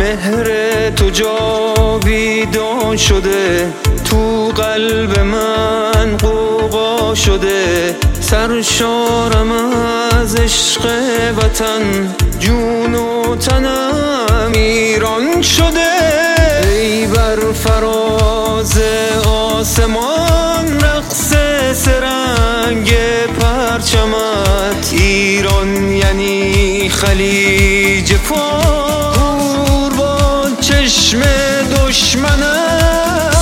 مهر تو جاویدان شده، تو قلب من غوغا شده. سرشارم از عشق وطن، جون و تنم ایران شده. ای بر فراز آسمان رقص سرنگ پرچمت، ایران یعنی خلیج فارس با چشم دشمنت.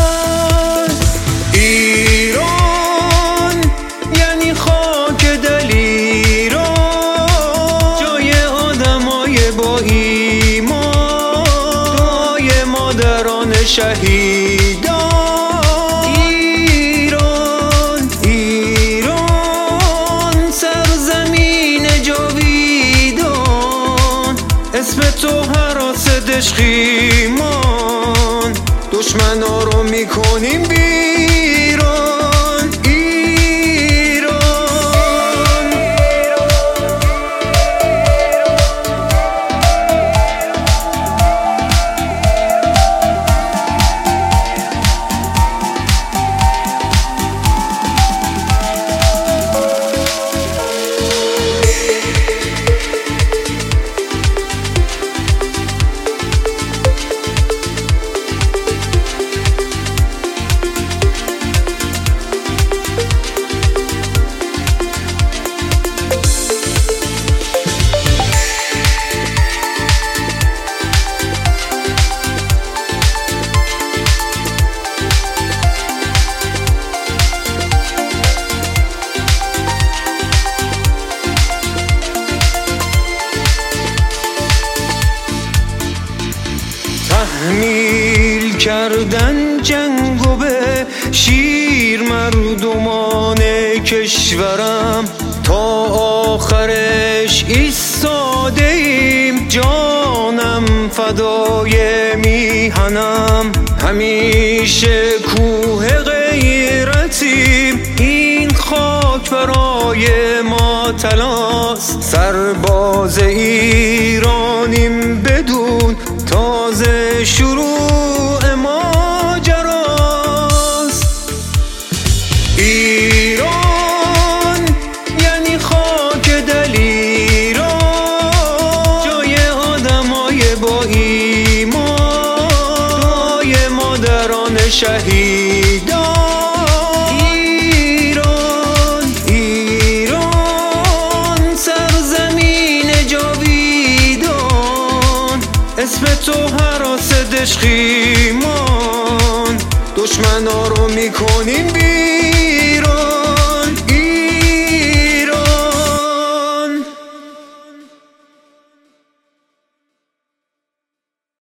ایران یعنی خاک دل ایران، جای آدمای با ایمان، جای مادران شهیدان. ایران سرزمین جاویدان، اسم تو هراس دشخیمان، دشمنا رو میکنیم بیرون. تحمیل کردن جنگو به شیر مردمان کشورم، تا آخرش ایستاده ایم، جانم فدای میهنم. همیشه کوه غیرتیم، این خاک برای ما طلاست. سرباز ایرانیم بدون تازه شروع ماجراست. ایران یعنی خاک دل ایران، جای آدمای با ایمان، جای مادران شهیدان. ایران سرزمین جاویدان، اسم تو هراس دشخیمان، دشمنا رو میکنیم بیرون.